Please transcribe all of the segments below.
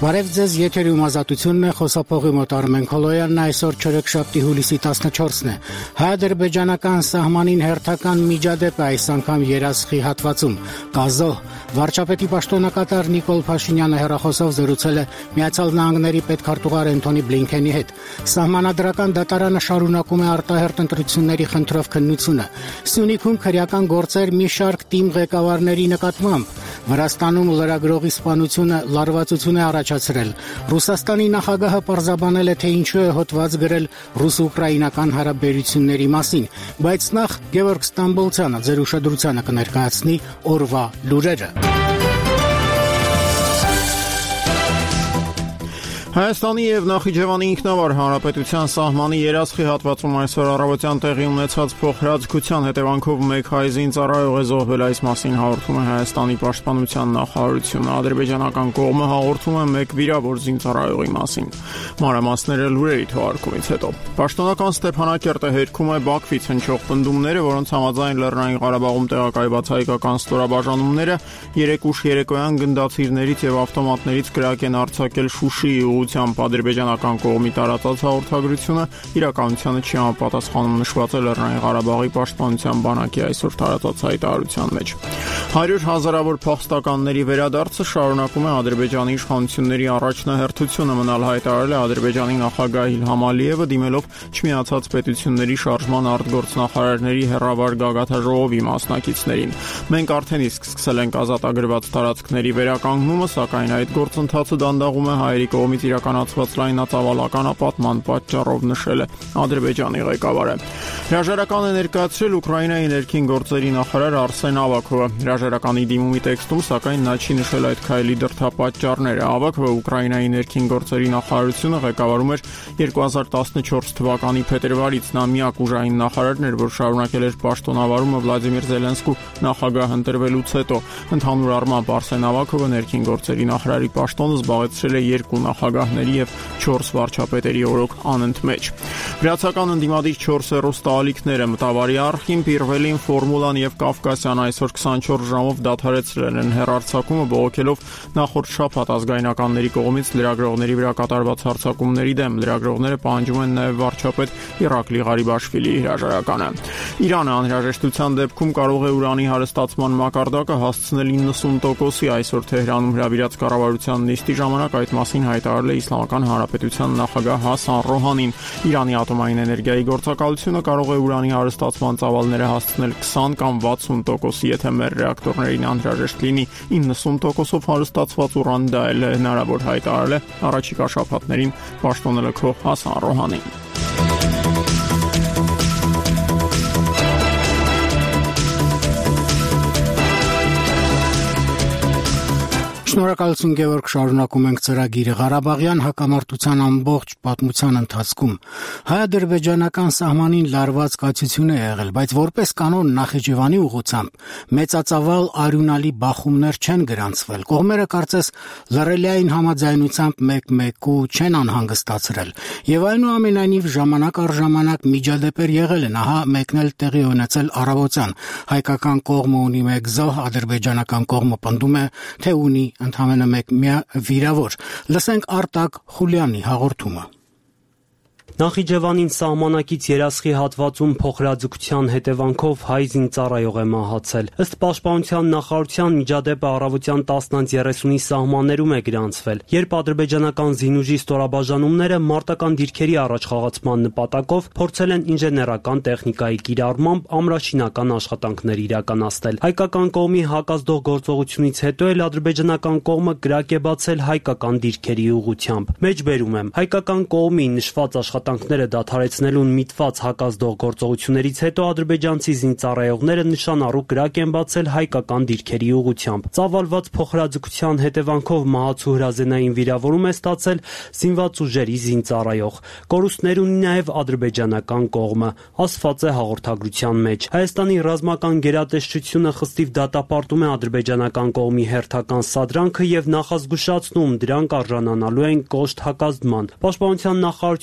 Բարև ձեզ, եթերում ազատությունն է, խոսափողի մոտ Արմեն Քոլոյանն այսօր չորեքշաբթի հուլիսի 14-ն է։ Հայ-ադրբեջանական սահմանին հերթական միջադեպ է այս անգամ Երասխի հատվածում։ Գազոհ վարչապետի պաշտոնակատար Նիկոլ Փաշինյանը հեռախոսով զրուցել է Միացյալ Նահանգների պետքարտուղար Էնթոնի Բլինքենի հետ։ Սահմանադրական դատարանը շարունակում է արտահերթ ընտրությունների խնդրով քննությունը։ Սյունիքում քրեական գործեր մի շարք թիմ ղեկավարների նկատմամբ։ Վրաստանում լրագրողի սպանությունը լարվածություն է առաջացրել։ Ռուսաստանի նախագահը պարզաբանել է, թե ինչու է հոդված գրել ռուս-ուկրաինական հարաբերությունների մասին, բայց նախ Գևորգ Ստամբոլցյանը ձեր ուշադրությանը կներկայացնի օրվա լուրերը։ Հայաստանի և Նախիջևանի ինքնավար հանրապետության սահմանի Երասխի հատվածում այսօր առավոտյան տեղի ունեցած փոխհրաձգության հետևանքով մեկ հայ զինծառայող է զոհվել, այս մասին հաղորդում է Հայաստանի պաշտպանության նախարարությունը։ Ադրբեջանական կողմը հաղորդում է մեկ վիրավոր զինծառայողի մասին։ Մանրամասները լուրերի թողարկումից հետո։ Պաշտոնական Ստեփանակերտը հերքում է Բաքվից հնչող պնդումները, որոնց համաձայն Լեռնային Ղարաբաղում տեղակայված հայկական ստորաբաժանումները երեկ ուշ երեկոյան գնդացիրներից և ավտոմատներից կրակ են արձակել Շուշիի ուղղությամբ։ Ադրբեջանական կողմի տարածած հաղորդագրությունը իրականությանը չի համապատասխանում, նշված է Լեռնային Ղարաբաղի պաշտպանության բանակի այսօր տարածած հայտարարության մեջ։ 100 հազարավոր փախստականների վերադարձը շարունակում է Ադրբեջանի իշխանությունների առաջնահերթությունը, մնալ հայտարարել է Ադրբեջանի նախագահ Իլհամ Ալիևը, դիմելով Չմիացած պետությունների շարժման արտգործնախարարների հեռավար գագաթաժողովի մասնակիցներին։ Մենք արդեն իսկ սկսել ենք ազատագրված տարածքների վերականգնումը, սակայն այդ գործընթացը դանդաղում է հայերի կողմից իրականացված լայնածավալ ապատման պատճառով, նշել է Ադրբեջանի ղեկավարը։ Հրաժարական է ներկայացրել Ուկրաինայի ներքին գործերի նախարար Արսեն Ավակովը։ Հրաժարականի դիմումի տեքստում, սակայն նա չի նշել այդ քայլի դրդապատճառները։ Ավակովը Ուկրաինայի ներքին գործերի նախարարությունը ղեկավարում էր 2014 թվականի փետրվարից։ Նա միակ ուժային նախարարն էր, որ շարունակել էր պաշտոնավարումը Վլադիմիր Զելենսկու նախագահ ընտրվելուց հետո։ Ընդհանուր առմամբ Արսեն Ավակովը ներքին գործերի նախարարի պաշտոնը զբաղեցրել է 2 նախագահների և 4 վարչապետերի օրոք անընդմեջ։ Վրացական ընդդիմադիր 4 հեռուստաալիքները Մտավարի արխին, Պիրվելին, Ֆորմուլան և Կավկասյան այսօր 24 ժամով դադարեցրել են հեռարձակումը, բողոքելով նախորդ շաբաթ ազգայնականների կողմից լրագրողների վրա կատարված հարձակումների դեմ։ Լրագրողները պահանջում են նաև վարչապետ Իրակլի Ղարիբաշվիլիի հրաժարականը։ Իրանը անհրաժեշտության դեպքում կարող է ուրանի հարստացման մակարդակը հասցնել 90%-ի։ Այսօր Թեհրանում հրավիրած կառավարության նիստի ժամանակ այդ մասին հայտարարել է Իսլամական Հանրապետության նախագահ Հասան Ռոհանին։ Իրանի ատոմային էներգիայի գործակալությունը կարող է ուրանի հարստացման ծավալները հասցնել 20 կամ 60%-ի, եթե մեր ռեակտորներին անհրաժեշտ լինի 90%-ով հարստացված ուրան, դա էլ հնարավոր, հայտարարել է առաջիկա շաբաթներին պաշտոնել լքող Հասան Ռոհանին։ Շնորհակալություն Գևորգ, շարունակում ենք ծրագիրը։ Ղարաբաղյան հակամարտության ամբողջ պատմության ընթացքում հայ-ադրբեջանական սահմանին լարված կացություն է եղել, բայց որպես կանոն Նախիջևանի ուղղությամբ մեծածավալ արյունալի բախումներ չեն գրանցվել։ Կողմերը կարծես լռելիային համաձայնությամբ մեկ-մեկու չեն անհանգստացրել, եւ այնուամենայնիվ ժամանակ առ ժամանակ միջադեպեր եղել են։ Ահա մեկն էլ տեղի ունեցել առավոտյան։ Հայկական կողմը ունի մեկ զոհ, ադրբեջանական կողմը պնդում է, թե ունի ընդամենը մեկ վիրավոր։ Լսենք Արտակ Խուլյանի հաղորդումը։ Նախիջևանին սահմանակից Երասխի հատվածում փոխհրաձգության հետևանքով հայ զինծառայող է մահացել։ Ըստ Պաշտպանության նախարարության միջադեպը առավոտյան 10:30-ի սահմաններում է գրանցվել, երբ ադրբեջանական զինուժի ստորաբաժանումները մարտական դիրքերի առաջխաղացման նպատակով փորձել են ինժեներական տեխնիկայի կիրառմամբ ամրաշինական աշխատանքներ իրականացնել։ Հայկական կողմի հակազդող գործողությունից հետո էլ ադրբեջանական կողմը կրակ է բացել հայկական դիրքերի ուղղությամբ։ Մեջբերում եմ, հայկական կողմի նշված աշխատանքները դադարեցնելուն միտված հակազդող գործողություններից հետո ադրբեջանցի զինծառայողները նշանառու կրակ են բացել հայկական դիրքերի ուղղությամբ։ Ծավալված փոխհրաձգության հետևանքով մահացու հրազենային վիրավորում է ստացել զինված ուժերի զինծառայող։ Կորուստներ ունի նաև ադրբեջանական կողմը, ասված է հաղորդագրության մեջ։ Հայաստանի ռազմական գերատեսչությունը խստիվ դատապարտում է ադրբեջանական կողմի հերթական սադրանքը եւ նախազգուշացնում, դրանք արժանանալու են կոշտ հակազդման։ Պաշտպանության նախարարությունից հայտ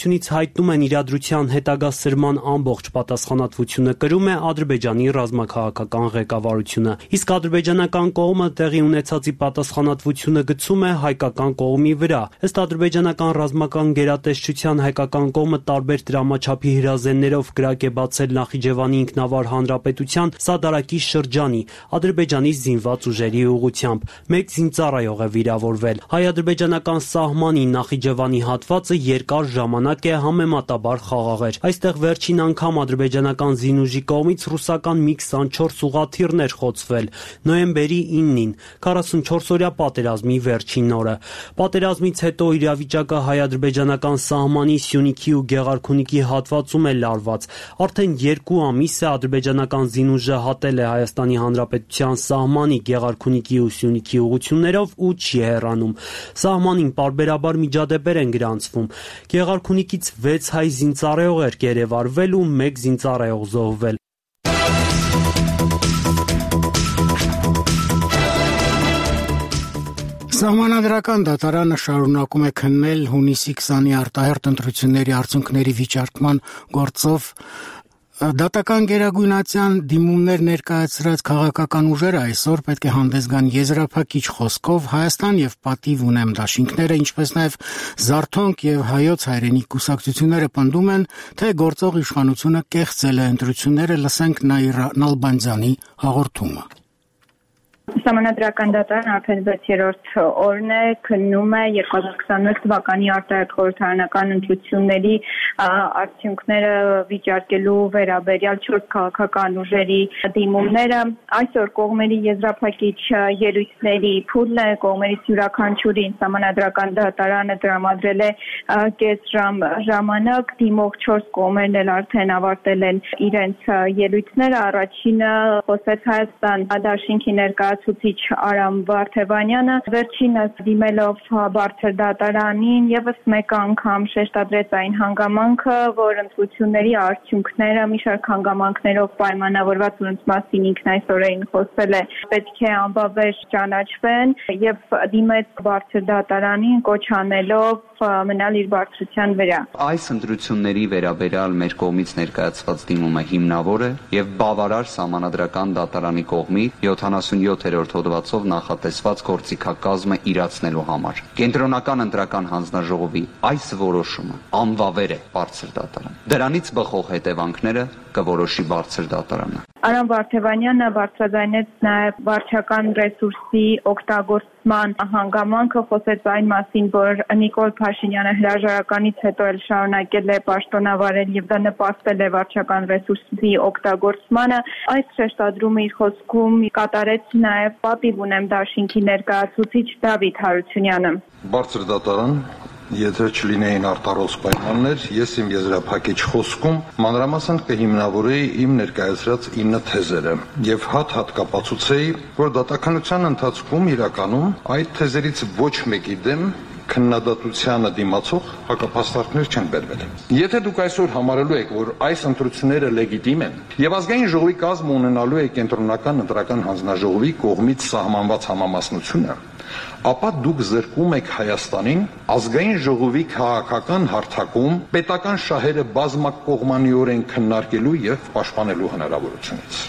հայտնում են իրադրության հետագա սրման ամբողջ պատասխանատվությունը կրում է Ադրբեջանի ռազմաքաղաքական ղեկավարությունը, իսկ ադրբեջանական կողմը տեղի ունեցածի պատասխանատվությունը գցում է հայկական կողմի վրա։ Ըստ ադրբեջանական ռազմական գերատեսչության հայկական կողմը տարբեր դրամաչափի հրազեններով կրակ է բացել Նախիջևանի ինքնավար հանրապետության Սադարակի շրջանի Ադրբեջանի զինված ուժերի ուղղությամբ։ Մեկ զինծառայող է վիրավորվել։ Հայ-ադրբեջանական սահմանի Նախիջևանի հատվածը երկար ժամանակ է համեմատաբար խաղաղ էր։ Այստեղ վերջին անգամ ադրբեջանական զինուժի կողմից ռուսական MiG-24 ուղղաթիռներ խոցվել նոյեմբերի 9-ին, 44-օրյա պատերազմի վերջին օրը։ Պատերազմից հետո իրավիճակը հայ-ադրբեջանական սահմանի Սյունիքի ու Գեղարքունիքի հատվածում է լարված։ Արդեն 2 ամիս է ադրբեջանական զինուժը հատել է Հայաստանի Հանրապետության սահմանի Գեղարքունիքի ու Սյունիքի ուղղություններով ու չի հեռանում։ Սահմանին պարբերաբար միջադեպեր են գրանցվում։ Գեղարքունիքից 6 հայ զինծառայող էր գերեվարվել ու 1 զինծառայող զոհվել։ Սահմանադրական դատարանը շարունակում է քննել հունիսի 20-ի արտահերթ ընտրությունների արդյունքների վիճարկման գործով դատական գերագույնացիան դիմումներ ներկայացրած քաղաքական ուժերը այսօր պետք է հանդես գան եզրափակիչ խոսքով Հայաստան եւ Պատիվ ունեմ դաշինքները, ինչպես նաեւ Զարթոնք եւ Հայոց հայրենիք կուսակցությունները պնդում են, թե գործող իշխանությունը կեղծել է ընտրությունները, լսենք Նալբանդյանի հաղորդումը։ Սահմանադրական դատարանը արդեն 6-րդ օրն է քննում է 2021 թվականի արտահերթ խորհրդարանական ընտրությունների արդյունքները վիճարկելու վերաբերյալ 4 քաղաքական ուժերի դիմումները։ Այսօր կողմերի եզրափակիչ ելույթների փուլն է, կողմերից յուրաքանչյուրին սահմանադրական դատարանը տրամադրել է կես ժամանակ, դիմող 4 կողմերն էլ արդեն ավարտել են իրենց ելույթները։ Առաջինը խոսեց Հայաստան դաշինքի ներկայացուցիչ Արամ Վարդևանյանը, վերջինս դիմելով բարձր դատարանին եւս մեկ անգամ շեշտադրեց այն հանգամանքը, որ ընտրությունների արդյունքները մի շարք հանգամանքներով պայմանավորված, որոնց մասին ինքն այսօրին խոսել է, պետք է անբավեր ճանաչվեն եւ դիմեց բարձր դատարանին կոչ անելով մնալ իր բարձրության վրա։ Այս ընտրությունների վերաբերյալ մեր կողմից ներկայացված դիմումը հիմնավոր է եւ բավարար սահմանադրական դատարանի կողմից 77-րդ հոդվածով նախատեսված գործիքակազմը իրացնելու համար։ Կենտրոնական ընտրական հանձնաժողովի այս որոշումը անվավեր է բարձր դատարան։ Դրանից բխող հետևանքները կորոշի բարձր դատարանը։ Արամ Վարդևանյանը բարձրաձայնեց նաև վարչական ռեսուրսի օգտագործման հանգամանքը, խոսեց այն մասին, որ Նիկոլ Փաշինյանը հրաժարականից հետո էլ շարունակել է պաշտոնավարել եւ դա նպաստել է վարչական ռեսուրսի օգտագործմանը։ Այս շեշտադրումը իր խոսքում կատարեց նաև Պատիվ ունեմ դաշինքի ներկայացուցիչ Դավիթ Հարությունյանը։ Բարձր դատարան Եթե չլինեին արտարոց պայմաններ, ես իմ եզրափակիչ խոսքում մանրամասն կհիմնավորեի իմ ներկայացրած 9 թեզերը եւ հատ-հատ կապացուցեի, որ դատականության ընթացքում իրականում այդ թեզերից ոչ մեկի դեմ քննադատությանը դիմացող հակափաստարկներ չեն բերվել։ Եթե դուք այսօր համարելու եք, որ այս ընտրությունները լեգիտիմ են եւ ազգային ժողովի կազմը ունենալու է կենտրոնական ընտրական հանձնաժողովի կողմից սահմանված համամասնությունը, ապա դուք զրկում եք Հայաստանին ազգային ժողովի քաղաքական հարթակում պետական շահերը բազմակողմանիորեն քննարկելու եւ պաշտպանելու հնարավորությունից։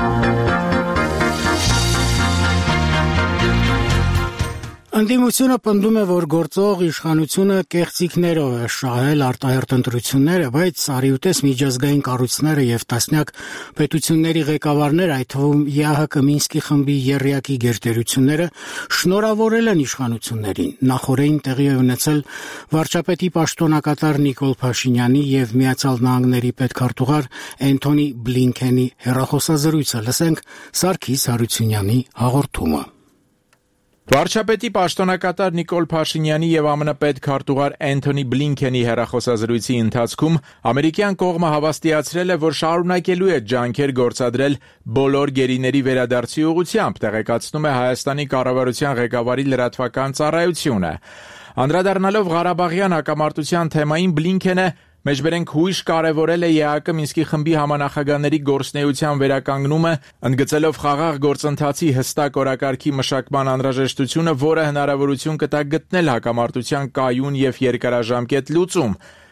Ընդդիմությունը պնդում է, որ գործող իշխանությունը կեղծիքներով է շահել արտահերթ ընտրությունները, բայց արիուտես միջազգային կառույցները եւ տասնյակ պետությունների ղեկավարներ, այդ թվում ԵԱՀԿ Մինսկի խմբի եռյակի գերտերությունները շնորհավորել են իշխանություններին։ Նախորդին տեղի է ունեցել վարչապետի պաշտոնակատար Նիկոլ Փաշինյանի եւ Միացյալ Նահանգների պետքարտուղար Էնթոնի Բլինքենի հեռախոսազրույցը։ Լսենք Սարգիս Հարությունյանի հաղորդումը։ Վարչապետի պաշտոնակատար Նիկոլ Փաշինյանի եւ ԱՄՆ պետքարտուղար Էնթոնի Բլինքենի հեռախոսազրույցի ընթացքում ամերիկյան կողմը հավաստիացրել է, որ շարունակելու է ջանքեր գործադրել բոլոր գերիների վերադարձի ուղղությամբ, տեղեկացնում է Հայաստանի կառավարության ղեկավարի լրատվական ծառայությունը։ Անդրադառնալով Ղարաբաղյան հակամարտության թեմային Բլինքենը մեջբերենք հույժ կարևորել է ԵԱՀԿ Մինսկի խմբի համանախագահների գործունեության վերականգնումը, ընդգծելով խաղաղ գործընթացի հստակ օրակարգի մշակման անհրաժեշտությունը, որը հնարավորություն կտա գտնել հակամարտության կայուն եւ երկարաժամկետ լուծում։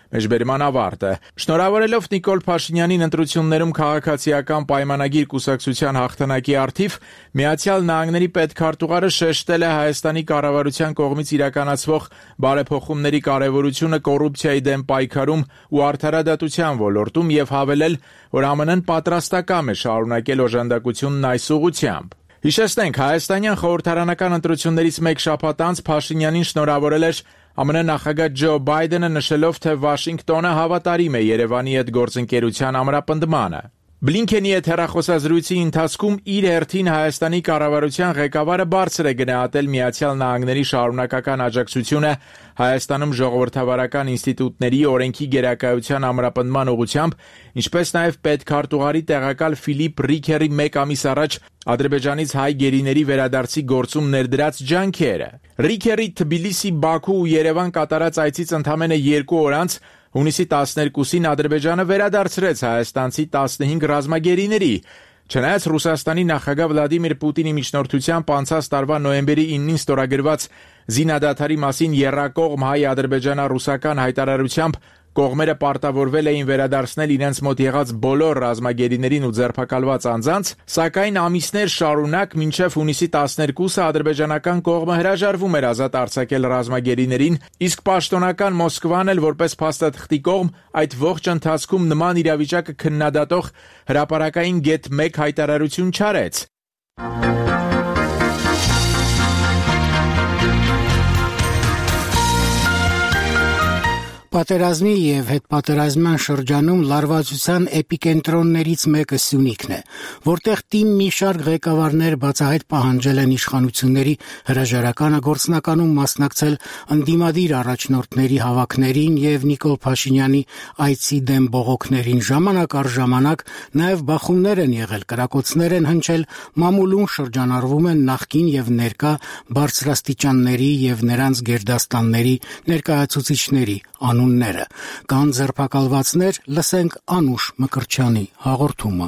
Մեջբերման ավարտը։ Շնորհավորելով Նիկոլ Փաշինյանին ընտրություններում քաղաքացիական պայմանագիր կուսակցության հաղթանակի առթիվ, Միացյալ Նահանգների պետքարտուղարը շեշտել է Հայաստանի կառավարության կողմից իրականացվող բարեփոխումների կարևորությունը կոռուպցիայի դեմ պայքարում ու արդարադատության ոլորտում եւ հավելել, որ ԱՄՆ-ն պատրաստակամ է շարունակել օժանդակությունն այս ուղղությամբ։ Հիշեցնենք, հայաստանյան խորհրդարանական ընտրություններից մեկ շաբաթ անց Փաշինյանին շնորհավորել էր ԱՄՆ նախագահ Ջո Բայդենը, նշելով, թե Վաշինգտոնը հավատարիմ է Երևանի հետ գործընկերության ամրապնդմանը։ Բլինքենի հետ հեռախոսազրույցի ընթացքում իր հերթին Հայաստանի կառավարության ղեկավարը բարձր է գնահատել Միացյալ Նահանգների շարունակական աջակցությունը Հայաստանում ժողովրդավարական ինստիտուտների օրենքի գերակայության ամրապնդման ուղղությամբ, ինչպես նաև պետքարտուղարի տեղակալ Ֆիլիպ Ռիքերի մեկ ամիս առաջ Ադրբեջանից հայ գերիների վերադարձի գործում ներդրած ջանքերը։ Ռիքերի Թբիլիսի, Բաքու ու Երևան կատարած այցից ընդամենը 2 օր անց հունիսի 12-ին Ադրբեջանը վերադարձրեց հայաստանցի 15 ռազմագերիների։ Չնայած Ռուսաստանի նախագահ Վլադիմիր Պուտինի միջնորդությամբ անցած տարվա նոյեմբերի 9-ին ստորագրված զինադադարի մասին եռակողմ հայ-ադրբեջանա-ռուսական հայտարարությամբ կողմերը պարտավորվել էին վերադարձնել իրենց մոտ եղած բոլոր ռազմագերիներին ու ձերբակալված անձանց, սակայն ամիսներ շարունակ մինչև հունիսի 12-ը ադրբեջանական կողմը հրաժարվում էր ազատ արձակել ռազմագերիներին, իսկ պաշտոնական Մոսկվան էլ որպես փաստաթղթի կողմ այդ ողջ ընթացքում նման իրավիճակը քննադատող հրապարակային գեթ 1 հայտարարություն չարեց։ Պատերազմի եւ հետպատերազմյան շրջանում լարվածության էպիկենտրոններից մեկը Սյունիքն է, որտեղ թիմ մի շարք ղեկավարներ բացահայտ պահանջել են իշխանությունների հրաժարականը գործնականում մասնակցել ընդդիմադիր առաջնորդների հավաքներին եւ Նիկոլ Փաշինյանի այցի դեմ բողոքներին ժամանակ առ ժամանակ նաեւ բախումներ են եղել, կրակոցներ են հնչել, մամուլուն շրջանառվում են նախկին եւ ներկա բարձրաստիճանների եւ նրանց գերդաստանների ներկայացուցիչների անունները, կան ձերբակալվածներ, լսենք Անուշ Մկրտչյանի հաղորդումը։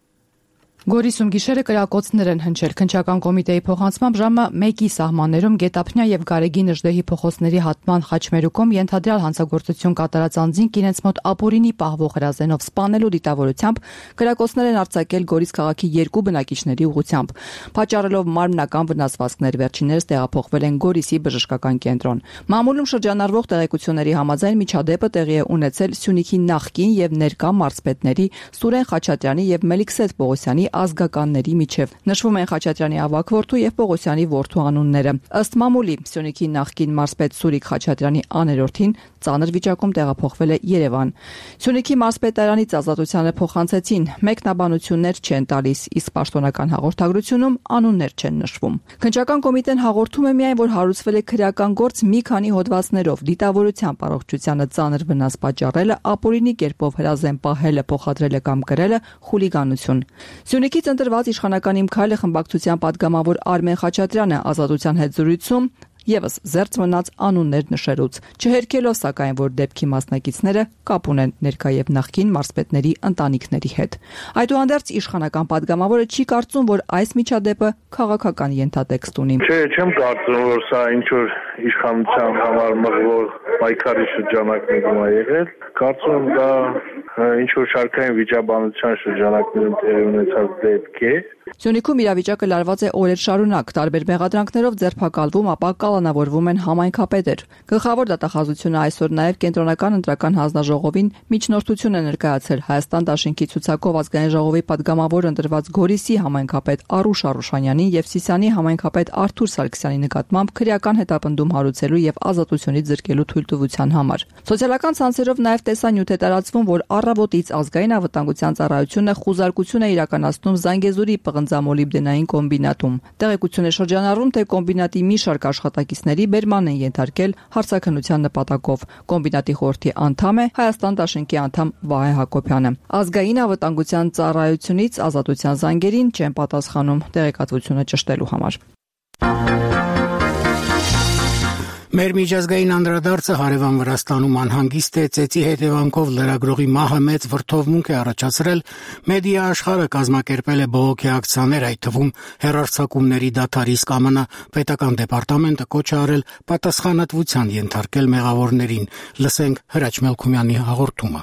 Գորիսում գիշերը կրակոցներ են հնչել քննչական կոմիտեի փոխանցմամբ ժամը 1-ի սահմաններում Գետափնյա եւ Գարեգի Նժդեհի փոխոցների հատման խաչմերուկում ենթադրյալ հանցագործություն կատարած անձինք իրենց մոտ ապօրինի պահվող հրազենով սպանելու դիտավորությամբ կրակոցներ են արձակել Գորիս քաղաքի 2 բնակիչների ուղղությամբ, պատճառելով մարմնական վնասվածքներ, վերջիններս տեղափոխվել են Գորիսի բժշկական կենտրոն։ Մամուլում շրջանառվող տեղեկությունների համաձայն միջադեպը տեղի է ունեցել Սյունիքի նախկին եւ ներկա մարզպետների Սուրեն Խաչատրյանի եւ Մելիքսեթ Պողոսյանի ազգականների միջև։ Նշվում են Խաչատրյանի ավագ որդու եւ Պողոսյանի որդու անունները։ Ըստ մամուլի Սյունիքի նախկին մարզպետ Սուրիկ Խաչատրյանի աներորդին ծանր վիճակում տեղափոխվել է Երևան։ Սյունիքի մարզպետարանից ազատությանը փոխանցեցին, մեկնաբանություններ չեն տալիս, իսկ պաշտոնական հաղորդագրությունում անուններ չեն նշվում։ Քննչական կոմիտեն հաղորդում է միայն, որ հարուցվել է քրեական գործ մի քանի հոդվածներով, դիտավորության առողջությանը ծանր վնաս պատճառելը, ապօրինի կերպով հրազեն պահելը, փոխադրելը կամ կրելը խուլիգանություն։ Սյունիքից ընտրված իշխանական Իմ քայլը խմբակցության պատգամավոր Արմեն Խաչատրյանը ազատության հետ զրույցում եւս զերծ մնաց անուններ նշելուց, չհերքելով սակայն, որ դեպքի մասնակիցները կապ ունեն ներկա եւ նախկին մարզպետների ընտանիքների հետ։ Այդուհանդերձ իշխանական պատգամավորը չի կարծում, որ այս միջադեպը քաղաքական ենթատեքստ ունի։ Չեմ կարծում, որ սա ինչ որ իշխանության համար մղվող պայքարի շրջանակներում է եղել։ Կարծում եմ դա ինչ որ շարքային վիճաբանության շրջանակներում տեղի ունեցած դեպք է։ Սյունիքում իրավիճակը լարված է օրեր շարունակ, տարբեր մեղադրանքներով ձերբակալվում, ապա կալանավորվում են համայնքապետեր։ Գլխավոր դատախազությունը այսօր նաև կենտրոնական ընտրական հանձնաժողովին միջնորդություն է ներկայացել Հայաստան դաշինքի ցուցակով ազգային ժողովի պատգամավոր ընտրված Գորիսի համայնքապետ Արուշ Արուշանյանին եւ Սիսիանի համայնքապետ Արթուր Սարգսյանի նկատմամբ քրեական հետապնդում հարուցելու եւ ազատությունից զրկելու թույլտվության համար։ Սոցիալական ցանցերով նաև տեսանյութ է տարածվում, որ առավոտից ազգային անվտանգության ծառայությունը խուզարկություն է իրականացնում Զանգեզուրի պղնձամոլիբդենային կոմբինատում։ Տեղեկություն է շրջանառվում, թե կոմբինատի մի շարք աշխատակիցների բերման են ենթարկել հարցաքննության նպատակով։ Կոմբինատի խորհրդի անդամ է Հայաստան դաշինքի անդամ Վահե Հակոբյանը։ Ազգային անվտանգության ծառայությունից ազատության զանգերին չեն պատասխանում տեղեկատվությունը ճշտելու համար։ Մեր միջազգային անդրադարձը հարևան Վրաստանում անհանգիստ է, ծեծի հետևանքով լրագրողի մահը մեծ վրդովմունք է առաջացրել, մեդիա աշխարհը կազմակերպել է բողոքի ակցիաներ, այդ թվում հեռարձակումների դադարի իսկ ԱՄՆ պետական դեպարտամենտը կոչ է արել պատասխանատվության ենթարկել մեղավորներին։ Լսենք Հրաչ Մելքումյանի հաղորդումը։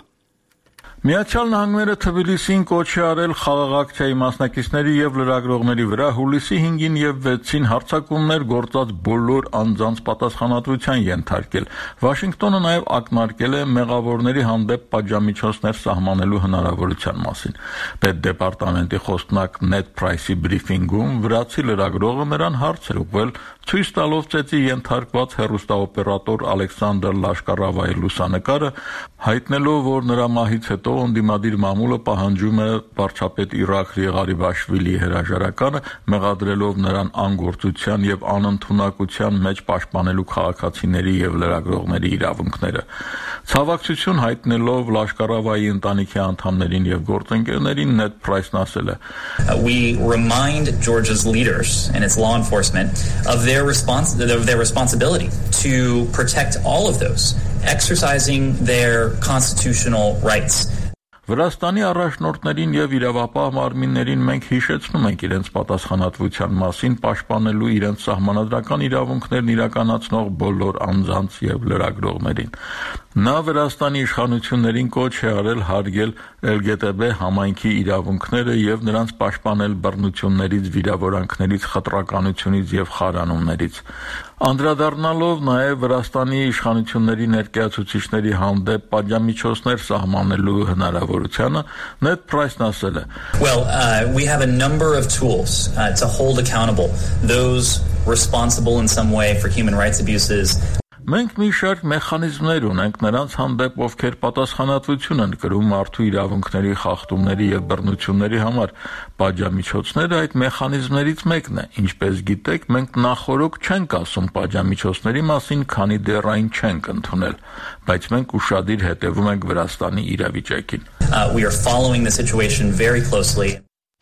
Միացյալ Նահանգները Թբիլիսին կոչ է արել խաղաղ ակցիայի մասնակիցների եւ լրագրողների վրա հուլիսի 5-ին եւ 6-ին հարձակումներ գործած բոլոր անձանց պատասխանատվության ենթարկել։ Վաշինգտոնը նաեւ ակնարկել է մեղավորների հանդեպ պատժամիջոցներ սահմանելու հնարավորության մասին։ Պետդեպարտամենտի խոսնակ Նեդ Պրայսի բրիֆինգում վրացի լրագրողը նրան հարց էր ուղղել, ցույց տալով ծեծի ենթարկված հեռուստաօպերատոր Ալեքսանդր Լաշկարավայի լուսանկարը, հայտնելով, որ նրա մահից հետո ընդդիմադիր մամուլը պահանջում է վարչապետ Իրաքլի Ղարիբաշվիլի հրաժարականը, մեղադրելով նրան անգործության եւ անընդունակության մեջ պաշտպանելու քաղաքացիների եւ լրագրողների իրավունքները։ Ցավակցություն հայտնելով Լաշկարավայի ընտանիքի անդամներին եւ գործընկերներին Նեդ Պրայսն ասել է. We remind Georgia's leaders and its law enforcement of their responsibility to protect all of those exercising their constitutional rights. Վրաստանի առաջնորդներին եւ իրավապահ մարմիններին մենք հիշեցնում ենք իրենց պատասխանատվության մասին պաշտպանելու իրենց սահմանադրական իրավունքներն իրականացնող բոլոր անձանց եւ լրագրողներին։ Նա Վրաստանի իշխանություններին կոչ է արել հարգել LGTB համայնքի իրավունքները եւ նրանց պաշտպանել բռնություններից, վիրավորանքներից, խտրականությունից եւ խարանումներից։ Անդրադառնալով նաեւ Վրաստանի իշխանությունների ներկայացուցիչների հանդեպ պատժամիջոցներ սահմանելու հնարավորությանը, Նեդ Պրայսն ասել է. Well, we have a number of tools to hold accountable those responsible in some way for human rights abuses. Մենք մի շարք մեխանիզմներ ունենք նրանց հանդեպ, ովքեր պատասխանատվություն են կրում մարդու իրավունքների խախտումների եւ բռնությունների համար։ Պատժամիջոցները այդ մեխանիզմներից մեկն է։ Ինչպես գիտեք, մենք նախորոք չենք ասում պատժամիջոցների մասին, քանի դեռ այն չենք ընդունել, բայց մենք ուշադիր հետևում ենք Վրաստանի իրավիճակին։ We are following the situation very closely.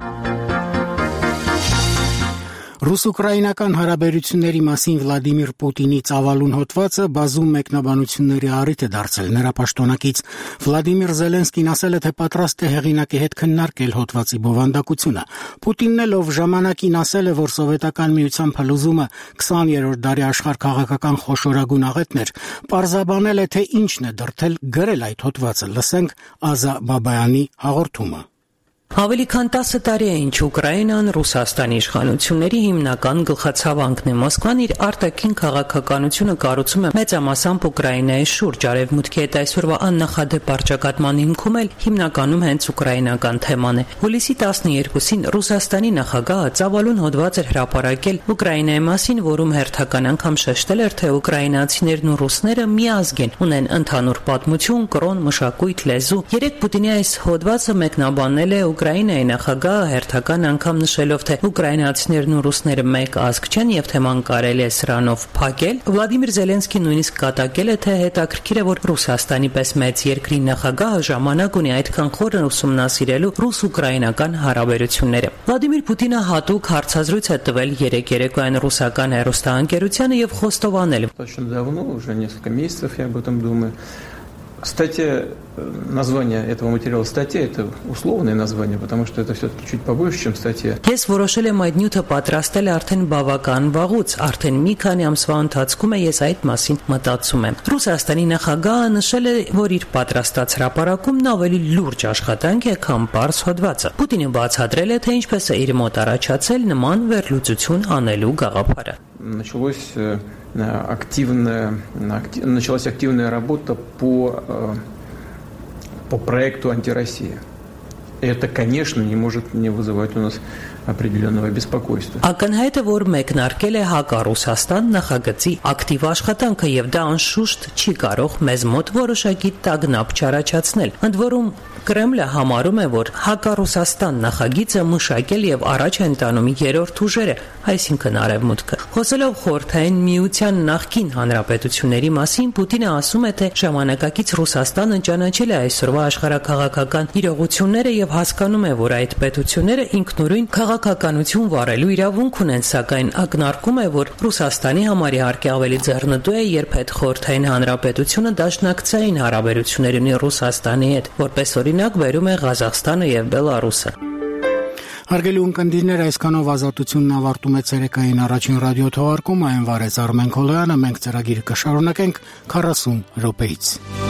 Ռուս-ուկրաինական հարաբերությունների մասին Վլադիմիր Պուտինի ծավալուն հոդվածը բազում մեկնաբանությունների առիթ է դարձել։ Նրա պաշտոնակից Վլադիմիր Զելենսկին ասել է, թե պատրաստ է հեղինակի հետ քննարկել հոդվածի բովանդակությունը։ Պուտինն էլ ով ժամանակին ասել է, որ Սովետական միության փլուզումը 20-րդ դարի աշխարհքաղաքական խոշորագույն աղետն էր, պարզաբանել է, թե ինչն է դրդել գրել այդ հոդվածը։ Լսենք Ազա Բաբայանի հաղորդումը։ Ավելի քան 10 տարի է ինչ Ուկրաինան Ռուսաստանի իշխանությունների հիմնական գլխացավանքն է։ Մոսկվան իր արտաքին քաղաքականությունը կառուցում է մեծամասամբ Ուկրաինայի շուրջ։ Արևմուտքի հետ այսօրվա աննախադեպ առճակատման հիմքում էլ հիմնականում հենց ուկրաինական թեման է։ Հուլիսի 12-ին Ռուսաստանի նախագահը ծավալուն հոդված էր հրապարակել Ուկրաինայի մասին, որում հերթական անգամ շեշտել էր, թե ուկրաինացիներն ու ռուսները միազգ են, ունեն ընդհանուր պատմություն, կրոն, մշակույթ, լեզու։ Երեք Պուտինի այս հոդվածը մեկնաբանել է Ուկրաինայի նախագահը հերթական անգամ նշելով, թե ուկրաինացիներն ու ռուսները մեկ ազգ չեն եւ թեման կարելի է սրանով փակել։ Վլադիմիր Զելենսկին նույնիսկ կատակել է, թե հետաքրքիր է, որ Ռուսաստանի պես մեծ երկրի նախագահը ժամանակ ունի այդքան խորը ուսումնասիրելու ռուս-ուկրաինական հարաբերությունները։ Վլադիմիր Պուտինը հատուկ հարցազրույց է տվել երեք երեկոյան ռուսական հեռուստաընկերությանը եւ խոստովանել. Кстати, название этого материала статья – это условное название, потому что это все-таки чуть побольше, чем статья. Ես որոշել եմ այդ նյութը պատրաստել արդեն բավական վաղուց, արդեն մի քանի ամսվա ընթացքում ես այդ մասին մտածում եմ։ Ռուսաստանի նախագահը նշել է, որ իր պատրաստած հրապարակումն ավելի լուրջ աշխատանք է, քան պարզ հոդվածը։ Պուտինը բացատրել է, թե ինչպես է իր մոտ առաջացել նման վերլուծություն անելու գաղափարը։ Началась активная работа по проекту «Антироссия». И это, конечно, не может не вызывать у нас определенного беспокойства. Ակնհայտ է, որ մեկնարկել է հակառուսաստան նախագծի ակտիվ աշխատանքը եւ դա անշուշտ չի կարող մեզ մոտ որոշակի տագնապ չառաջացնել։ Ընդ որում Կրեմլը համարում է, որ հակառուսաստան նախագիծը մշակել եւ առաջ են տանում երրորդ ուժերը, այսինքն Արևմուտքը։ Խոսելով Խորհրդային Միության նախկին հանրապետությունների մասին, Պուտինը ասում է, թե ժամանակակից Ռուսաստանը ճանաչել է այսօրվա աշխարհաքաղաքական իրողությունները եւ հասկանում է, որ այդ պետությունները ինքնուրույն քաղաքականություն վարելու իրավունք ունեն, սակայն ակնարկում է, որ Ռուսաստանի համար իհարկե ավելի ձեռնտու է, երբ այդ Խորհրդային հանրապետությունը դաշնակցային հարաբերություններ ունի Ռուսաստանի հետ, որպես օրինակ բերում է Ղազախստանը եւ Բելարուսը։ Հարգելի ունկնդիրներ, այսքանով ազատությունն ավարտում է ցերեկային առաջին ռադիո թողարկումը, այն վարեց Արմեն Քոլոյանը, մենք ծրագիրը կշարունակենք 40 րոպեից։